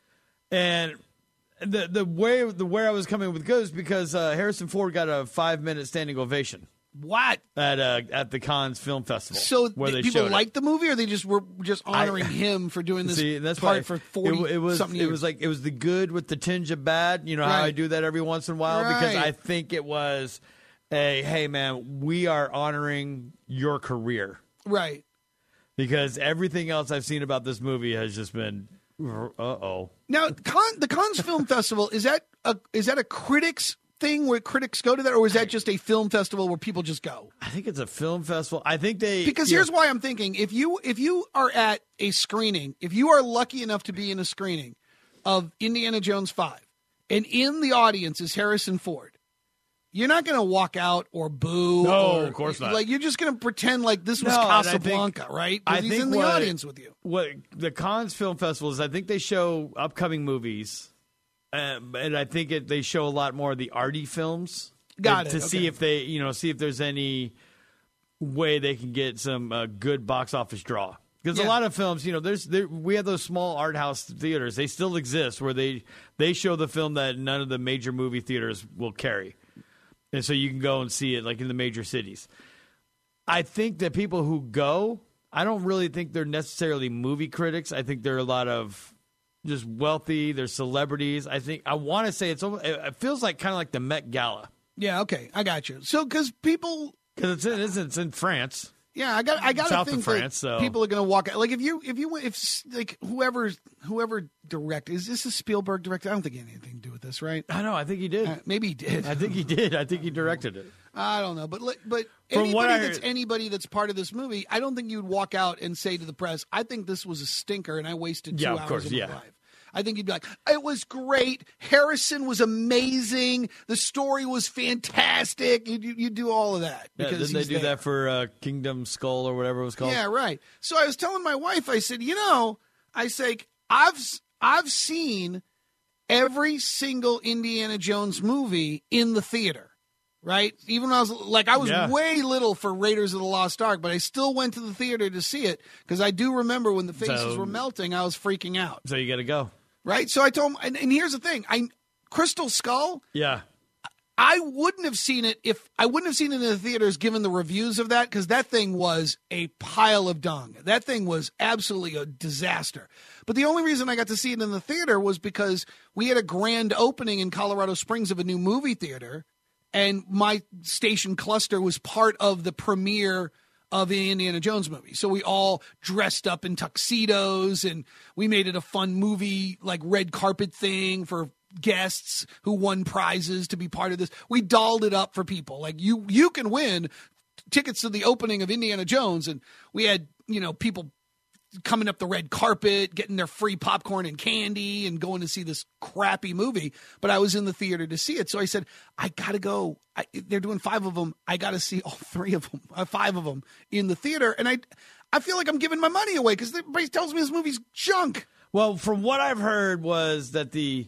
[SPEAKER 5] and. The the way the where I was coming with good is because uh, Harrison Ford got a five minute standing ovation
[SPEAKER 4] What?
[SPEAKER 5] at uh, at the Cannes Film Festival.
[SPEAKER 4] So
[SPEAKER 5] where
[SPEAKER 4] th-
[SPEAKER 5] they
[SPEAKER 4] people
[SPEAKER 5] showed
[SPEAKER 4] liked
[SPEAKER 5] it.
[SPEAKER 4] the movie, or they just were just honoring
[SPEAKER 5] I-
[SPEAKER 4] him for doing this
[SPEAKER 5] See, that's
[SPEAKER 4] part
[SPEAKER 5] why
[SPEAKER 4] for forty
[SPEAKER 5] it, it was
[SPEAKER 4] something years?
[SPEAKER 5] it was like it was the good with the tinge of bad. You know how
[SPEAKER 4] Right.
[SPEAKER 5] I do that every once in a while because
[SPEAKER 4] Right.
[SPEAKER 5] I think it was a hey man, we are honoring your career
[SPEAKER 4] right.
[SPEAKER 5] because everything else I've seen about this movie has just been uh oh.
[SPEAKER 4] Now, Con- the Cannes Film Festival, is that a is that a critics thing where critics go to that, or is that just a film festival where people just go?
[SPEAKER 5] I think it's a film festival. I think they
[SPEAKER 4] Because
[SPEAKER 5] you
[SPEAKER 4] here's
[SPEAKER 5] know,
[SPEAKER 4] why I'm thinking: if you if you are at a screening, if you are lucky enough to be in a screening of Indiana Jones five, and in the audience is Harrison Ford, you're not going to walk out or boo.
[SPEAKER 5] No,
[SPEAKER 4] or,
[SPEAKER 5] of course not.
[SPEAKER 4] Like you're just going to pretend like this was
[SPEAKER 5] No, and I think-
[SPEAKER 4] Casablanca, right? 'Cause
[SPEAKER 5] I
[SPEAKER 4] he's
[SPEAKER 5] think
[SPEAKER 4] in the
[SPEAKER 5] what-
[SPEAKER 4] audience with you.
[SPEAKER 5] What the Cannes Film Festival is, I think they show upcoming movies, uh, and I think it, they show a lot more of the arty films.
[SPEAKER 4] Got
[SPEAKER 5] uh,
[SPEAKER 4] it,
[SPEAKER 5] to
[SPEAKER 4] okay.
[SPEAKER 5] see if they, you know, see if there's any way they can get some uh, good box office draw. Because
[SPEAKER 4] Yeah.
[SPEAKER 5] a lot of films, you know, there's there, we have those small art house theaters. They still exist where they they show the film that none of the major movie theaters will carry, and so you can go and see it like in the major cities. I think that people who go, I don't really think they're necessarily movie critics. I think they're a lot of just wealthy. They're celebrities. I think I want to say it's almost, it feels like kind of like the Met Gala
[SPEAKER 4] Yeah, okay, I got you. So because people.
[SPEAKER 5] because it's in, it's in, it's in France.
[SPEAKER 4] Yeah, I got. I got to
[SPEAKER 5] South of
[SPEAKER 4] think
[SPEAKER 5] France,
[SPEAKER 4] that
[SPEAKER 5] so-
[SPEAKER 4] people are going to walk out. Like if you, if you, if like whoever, whoever direct is this a Spielberg director? I don't think he had anything to do with this, right?
[SPEAKER 5] I know. I think he did.
[SPEAKER 4] Uh, maybe he did.
[SPEAKER 5] I think he did. I think he directed it.
[SPEAKER 4] I don't know, but li- but
[SPEAKER 5] From
[SPEAKER 4] anybody
[SPEAKER 5] what I
[SPEAKER 4] that's
[SPEAKER 5] heard-
[SPEAKER 4] anybody that's part of this movie, I don't think you'd walk out and say to the press, "I think this was a stinker and I wasted two
[SPEAKER 5] Yeah, of
[SPEAKER 4] hours
[SPEAKER 5] course,
[SPEAKER 4] of my
[SPEAKER 5] yeah.
[SPEAKER 4] life." I think you'd be like, "It was great. Harrison was amazing. The story was fantastic." You you do all of that
[SPEAKER 5] Yeah,
[SPEAKER 4] because
[SPEAKER 5] didn't they
[SPEAKER 4] he's
[SPEAKER 5] do
[SPEAKER 4] there.
[SPEAKER 5] that for uh, Kingdom Skull or whatever it was called?
[SPEAKER 4] Yeah, right. So I was telling my wife, I said, you know, I say, I've I've seen every single Indiana Jones movie in the theater, right? Even when I was like, I was
[SPEAKER 5] Yeah.
[SPEAKER 4] way little for Raiders of the Lost Ark, but I still went to the theater to see it because I do remember when the faces
[SPEAKER 5] So-
[SPEAKER 4] were melting, I was freaking out,
[SPEAKER 5] So you got to go.
[SPEAKER 4] right? So I told him, and, and here's the thing, I Crystal Skull.
[SPEAKER 5] Yeah.
[SPEAKER 4] I wouldn't have seen it if I wouldn't have seen it in the theaters given the reviews of that because that thing was a pile of dung. That thing was absolutely a disaster. But the only reason I got to see it in the theater was because we had a grand opening in Colorado Springs of a new movie theater, and my station cluster was part of the premiere of the Indiana Jones movie. So we all dressed up in tuxedos and we made it a fun movie, like red carpet thing for guests who won prizes to be part of this. We dolled it up for people. Like you, you can win tickets to the opening of Indiana Jones. And we had, you know, people coming up the red carpet, getting their free popcorn and candy and going to see this crappy movie. But I was in the theater to see it. So I said, I got to go. I, they're doing five of them. I got to see all three of them, uh, five of them in the theater. And I, I feel like I'm giving my money away because everybody tells me this movie's junk.
[SPEAKER 5] Well, from what I've heard was that the,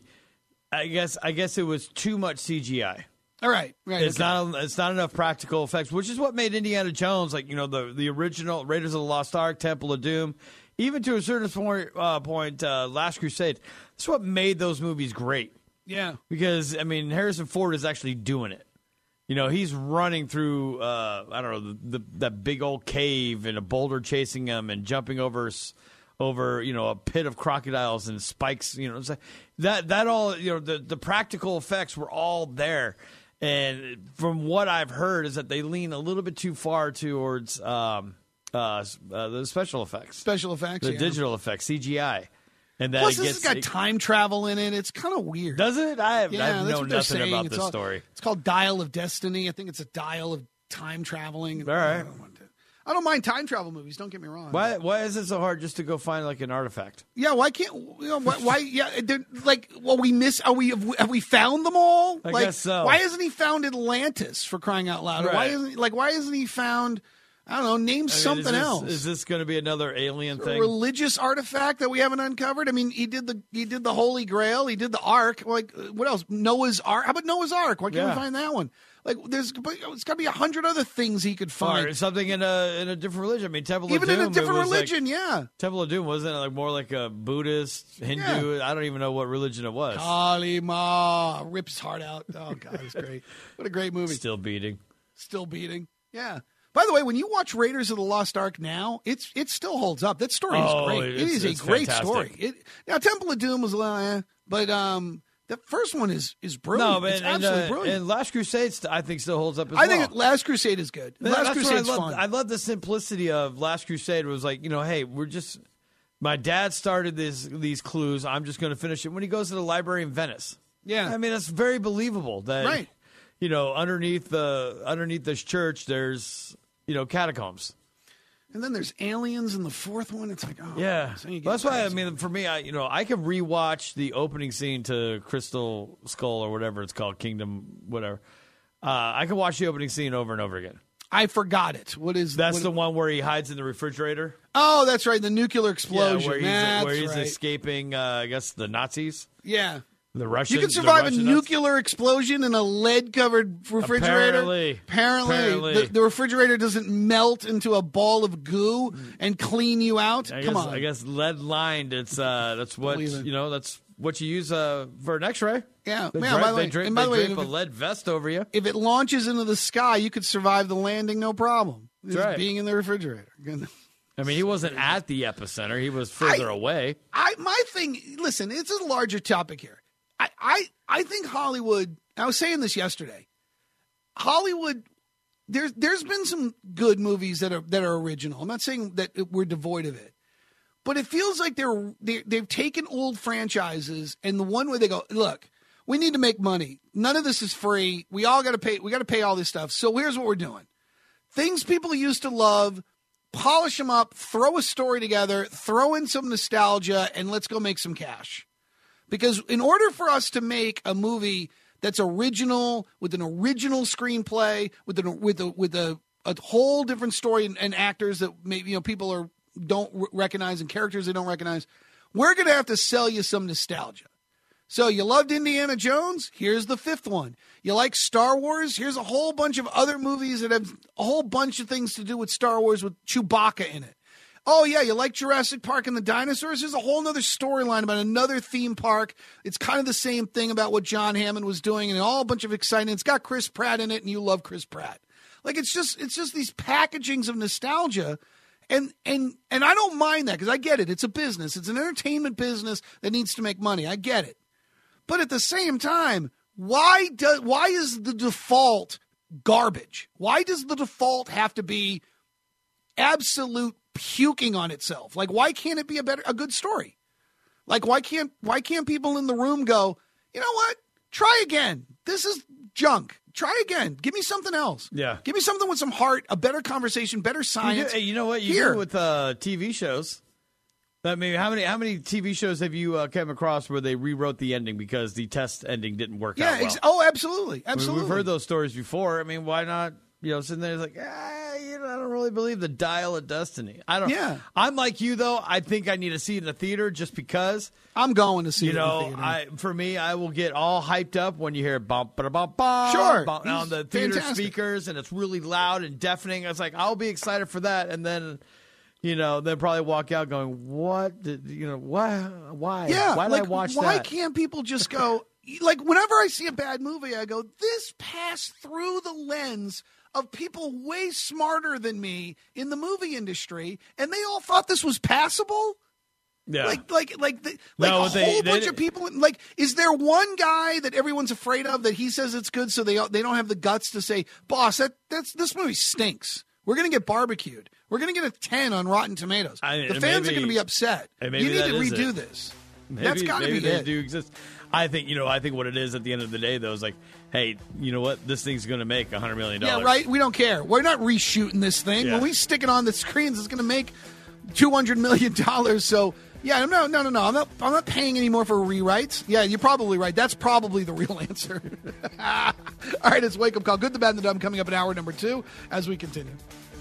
[SPEAKER 5] I guess, I guess it was too much C G I.
[SPEAKER 4] All right. Right.
[SPEAKER 5] It's
[SPEAKER 4] okay.
[SPEAKER 5] not. It's not enough practical effects, which is what made Indiana Jones, like you know, the the original Raiders of the Lost Ark, Temple of Doom, even to a certain point, uh, point uh, Last Crusade. That's what made those movies great.
[SPEAKER 4] Yeah.
[SPEAKER 5] Because I mean, Harrison Ford is actually doing it. You know, he's running through. Uh, I don't know the, the that big old cave and a boulder chasing him and jumping over. over, you know, a pit of crocodiles and spikes, you know, it's like that, that all, you know, the, the practical effects were all there. And from what I've heard is that they lean a little bit too far towards um, uh, uh, the special effects,
[SPEAKER 4] Special effects.
[SPEAKER 5] the
[SPEAKER 4] yeah.
[SPEAKER 5] digital effects, C G I. And that
[SPEAKER 4] Plus,
[SPEAKER 5] it
[SPEAKER 4] this
[SPEAKER 5] gets,
[SPEAKER 4] has got
[SPEAKER 5] it-
[SPEAKER 4] time travel in it. It's kind of weird.
[SPEAKER 5] does it? I have,
[SPEAKER 4] Yeah,
[SPEAKER 5] I
[SPEAKER 4] that's
[SPEAKER 5] know
[SPEAKER 4] what they're
[SPEAKER 5] nothing
[SPEAKER 4] saying.
[SPEAKER 5] about
[SPEAKER 4] It's
[SPEAKER 5] this
[SPEAKER 4] all-
[SPEAKER 5] story.
[SPEAKER 4] It's called Dial of Destiny. I think it's a dial of time traveling.
[SPEAKER 5] All right.
[SPEAKER 4] I don't want to- I don't mind time travel movies. Don't get me wrong.
[SPEAKER 5] Why? Why is it so hard just to go find like an artifact?
[SPEAKER 4] Yeah, why can't you know, why, why? Yeah, like, well, we miss. Are we? Have we, have we found them all?
[SPEAKER 5] I
[SPEAKER 4] like,
[SPEAKER 5] guess so.
[SPEAKER 4] Why hasn't he found Atlantis, for crying out loud? Or
[SPEAKER 5] Right.
[SPEAKER 4] Why isn't he, like? Why hasn't he found? I don't know. Name
[SPEAKER 5] I mean,
[SPEAKER 4] something
[SPEAKER 5] is this,
[SPEAKER 4] else.
[SPEAKER 5] Is this going to be another alien
[SPEAKER 4] a
[SPEAKER 5] thing?
[SPEAKER 4] religious artifact that we haven't uncovered? I mean, he did the he did the Holy Grail. He did the Ark. Like, what else? Noah's Ark. How about Noah's Ark? Why can't
[SPEAKER 5] Yeah.
[SPEAKER 4] we find that one? Like, there's it's got to be a hundred other things he could find.
[SPEAKER 5] Or something in a in a different religion. I mean, Temple
[SPEAKER 4] Even
[SPEAKER 5] of Doom.
[SPEAKER 4] in a different
[SPEAKER 5] it was
[SPEAKER 4] religion,
[SPEAKER 5] like,
[SPEAKER 4] yeah.
[SPEAKER 5] Temple of Doom wasn't it like more like a Buddhist, Hindu?
[SPEAKER 4] Yeah.
[SPEAKER 5] I don't even know what religion it was.
[SPEAKER 4] Kali Ma rips his heart out. Oh God, it's great. What a great movie.
[SPEAKER 5] Still beating.
[SPEAKER 4] Still beating. Yeah. By the way, when you watch Raiders of the Lost Ark now, it's it still holds up. That story is
[SPEAKER 5] Oh,
[SPEAKER 4] great. It
[SPEAKER 5] it's-
[SPEAKER 4] is a
[SPEAKER 5] it's
[SPEAKER 4] great
[SPEAKER 5] fantastic.
[SPEAKER 4] story. It, now, Temple of Doom was a little, eh, but um, the first one is is brilliant.
[SPEAKER 5] No, man,
[SPEAKER 4] it's
[SPEAKER 5] and,
[SPEAKER 4] absolutely
[SPEAKER 5] uh,
[SPEAKER 4] brilliant.
[SPEAKER 5] and Last Crusade, st- I think, still holds up as
[SPEAKER 4] I
[SPEAKER 5] well.
[SPEAKER 4] think Last Crusade is good.
[SPEAKER 5] That-
[SPEAKER 4] Last
[SPEAKER 5] that's what
[SPEAKER 4] Crusade's
[SPEAKER 5] I love.
[SPEAKER 4] fun.
[SPEAKER 5] I love the simplicity of Last Crusade. It was like, you know, hey, we're just. My dad started this these clues. I'm just going to finish it. When he goes to the library in Venice,
[SPEAKER 4] Yeah.
[SPEAKER 5] I mean, that's very believable. That
[SPEAKER 4] Right.
[SPEAKER 5] you know, underneath the underneath this church, there's you know catacombs.
[SPEAKER 4] And then there's aliens in the fourth one. It's like, oh,
[SPEAKER 5] Yeah,
[SPEAKER 4] so you get
[SPEAKER 5] well, that's why I
[SPEAKER 4] crazy.
[SPEAKER 5] mean, for me, I you know, I can rewatch the opening scene to Crystal Skull or whatever it's called, Kingdom, whatever. Uh, I can watch the opening scene over and over again.
[SPEAKER 4] I forgot it. What is
[SPEAKER 5] That's
[SPEAKER 4] what,
[SPEAKER 5] the one where he hides in the refrigerator.
[SPEAKER 4] Oh, that's right. The nuclear explosion.
[SPEAKER 5] Yeah, where he's,
[SPEAKER 4] That's
[SPEAKER 5] where he's
[SPEAKER 4] right.
[SPEAKER 5] escaping, uh, I guess, the Nazis,
[SPEAKER 4] Yeah.
[SPEAKER 5] the Russians.
[SPEAKER 4] You can
[SPEAKER 5] the
[SPEAKER 4] survive a
[SPEAKER 5] Russian Nazis.
[SPEAKER 4] nuclear explosion in a lead-covered refrigerator.
[SPEAKER 5] Apparently.
[SPEAKER 4] Apparently,
[SPEAKER 5] Apparently.
[SPEAKER 4] The, the refrigerator doesn't melt into a ball of goo and clean you out.
[SPEAKER 5] I
[SPEAKER 4] Come
[SPEAKER 5] guess,
[SPEAKER 4] on.
[SPEAKER 5] I guess lead lined. It's uh, that's what
[SPEAKER 4] Believe it.
[SPEAKER 5] you know. That's what you use uh, for an X-ray.
[SPEAKER 4] Yeah.
[SPEAKER 5] They
[SPEAKER 4] Yeah,
[SPEAKER 5] drape,
[SPEAKER 4] by the way-
[SPEAKER 5] they drape,
[SPEAKER 4] and by
[SPEAKER 5] they
[SPEAKER 4] the way,
[SPEAKER 5] drape
[SPEAKER 4] if
[SPEAKER 5] a
[SPEAKER 4] it-
[SPEAKER 5] lead vest over you.
[SPEAKER 4] If it launches into the sky, you could survive the landing, no problem. Just
[SPEAKER 5] right.
[SPEAKER 4] being in the refrigerator.
[SPEAKER 5] I mean, he wasn't at the epicenter; he was further
[SPEAKER 4] I-
[SPEAKER 5] away.
[SPEAKER 4] I my thing. Listen, it's a larger topic here. I I I think Hollywood. I was saying this yesterday. Hollywood. There's there's been some good movies that are that are original. I'm not saying that we're devoid of it, but it feels like they're, they they've taken old franchises and the one where they go, look, we need to make money. None of this is free. We all got to pay. We got to pay all this stuff. So here's what we're doing: things people used to love, polish them up, throw a story together, throw in some nostalgia, and let's go make some cash. Because in order for us to make a movie that's original, with an original screenplay, with an, with a, with a, a whole different story and, and actors that maybe you know people are don't r- recognize and characters they don't recognize, we're going to have to sell you some nostalgia. So you loved Indiana Jones? Here's the fifth one. You like Star Wars? Here's a whole bunch of other movies that have a whole bunch of things to do with Star Wars with Chewbacca in it. Oh, yeah, you like Jurassic Park and the dinosaurs? There's a whole other storyline about another theme park. It's kind of the same thing about what John Hammond was doing and all a bunch of excitement. It's got Chris Pratt in it, and you love Chris Pratt. Like, it's just it's just these packagings of nostalgia. And and and I don't mind that because I get it. It's a business. It's an entertainment business that needs to make money. I get it. But at the same time, why does why is the default garbage? Why does the default have to be absolute puking on itself? Like, why can't it be a better a good story? Like, why can't why can't people in the room go, you know what? Try again. This is junk. Try again. Give me something else.
[SPEAKER 5] Yeah.
[SPEAKER 4] Give me something with some heart, a better conversation, better
[SPEAKER 5] You,
[SPEAKER 4] science.
[SPEAKER 5] do, hey, you know what you
[SPEAKER 4] Here.
[SPEAKER 5] do with uh, T V shows? I mean, how many how many T V shows have you uh, come across where they rewrote the ending because the test ending didn't work
[SPEAKER 4] Yeah.
[SPEAKER 5] out well?
[SPEAKER 4] Ex- oh, absolutely.
[SPEAKER 5] I mean,
[SPEAKER 4] Absolutely.
[SPEAKER 5] we've heard those stories before. I mean, why not? You know, sitting there it's like, ah, you know, I don't really believe the dial of destiny. I don't.
[SPEAKER 4] Yeah.
[SPEAKER 5] I'm like you though. I think I need to see it in the theater just because.
[SPEAKER 4] I'm going to see
[SPEAKER 5] You
[SPEAKER 4] it in
[SPEAKER 5] know,
[SPEAKER 4] the theater.
[SPEAKER 5] I for me, I will get all hyped up when you hear bump ba bump bump
[SPEAKER 4] Sure.
[SPEAKER 5] bump on
[SPEAKER 4] He's
[SPEAKER 5] the theater
[SPEAKER 4] fantastic.
[SPEAKER 5] speakers, and it's really loud and deafening. It's like I'll be excited for that, and then. You know, then probably walk out going, "What? Did, you know, why? Why?
[SPEAKER 4] Yeah,
[SPEAKER 5] why did
[SPEAKER 4] like,
[SPEAKER 5] I watch
[SPEAKER 4] why
[SPEAKER 5] that?"
[SPEAKER 4] can't people just go, like, whenever I see a bad movie, I go, this passed through the lens of people way smarter than me in the movie industry, and they all thought this was passable?
[SPEAKER 5] Yeah,
[SPEAKER 4] Like, like, like, the, like
[SPEAKER 5] No,
[SPEAKER 4] a
[SPEAKER 5] they-
[SPEAKER 4] whole
[SPEAKER 5] they
[SPEAKER 4] bunch
[SPEAKER 5] did-
[SPEAKER 4] of people. Like, is there one guy that everyone's afraid of that he says it's good, so they they don't have the guts to say, "Boss, that that's this movie stinks. We're gonna get barbecued. We're gonna get a ten on Rotten Tomatoes.
[SPEAKER 5] I-
[SPEAKER 4] the
[SPEAKER 5] and
[SPEAKER 4] fans are
[SPEAKER 5] maybe-
[SPEAKER 4] gonna be upset.
[SPEAKER 5] and maybe
[SPEAKER 4] You need
[SPEAKER 5] that
[SPEAKER 4] to
[SPEAKER 5] is
[SPEAKER 4] redo
[SPEAKER 5] it.
[SPEAKER 4] this."
[SPEAKER 5] Maybe,
[SPEAKER 4] That's got to
[SPEAKER 5] maybe
[SPEAKER 4] be
[SPEAKER 5] they
[SPEAKER 4] it.
[SPEAKER 5] do exist. I think you know. I think what it is at the end of the day, though, is like, hey, you know what? This thing's going to make a hundred million dollars.
[SPEAKER 4] Yeah, right. We don't care. We're not reshooting this thing.
[SPEAKER 5] Yeah.
[SPEAKER 4] When we stick it on the screens, it's going to make two hundred million dollars. So, yeah, no, no, no, no. I'm not. I'm not paying any more for rewrites. Yeah, you're probably right. That's probably the real answer. All right, it's Wake Up Call. Good, the bad, and the dumb. Coming up in hour number two as we continue.